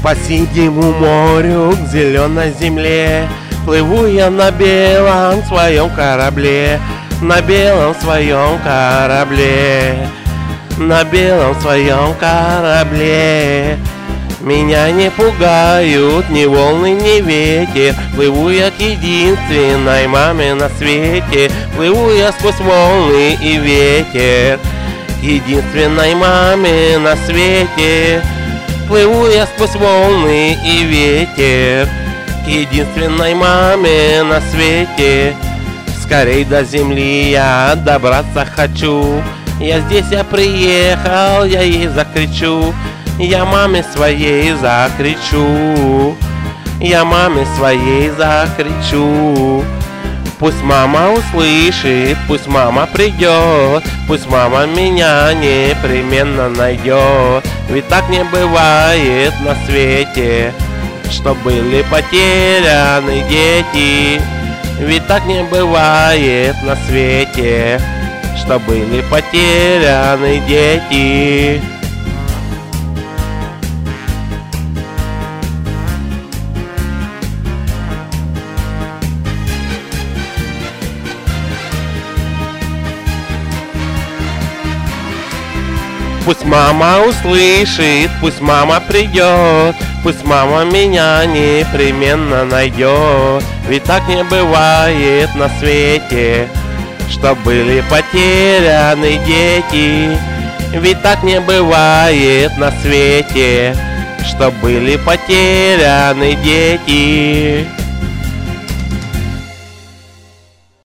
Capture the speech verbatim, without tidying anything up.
По синему морю к зеленой земле плыву я на белом своем корабле, на белом своем корабле, на белом своем корабле. Меня не пугают ни волны, ни ветер. Плыву я к единственной маме на свете. Плыву я сквозь волны и ветер к единственной маме на свете. Плыву я сквозь волны и ветер к единственной маме на свете. Скорей до земли я добраться хочу. Я здесь, я приехал, я ей закричу. Я маме своей закричу, я маме своей закричу. Пусть мама услышит, пусть мама придет, пусть мама меня непременно найдет. Ведь так не бывает на свете, что были потеряны дети. Ведь так не бывает на свете, что были потеряны дети. Пусть мама услышит, пусть мама придет, пусть мама меня непременно найдет. Ведь так не бывает на свете, что были потеряны дети. Ведь так не бывает на свете, что были потеряны дети.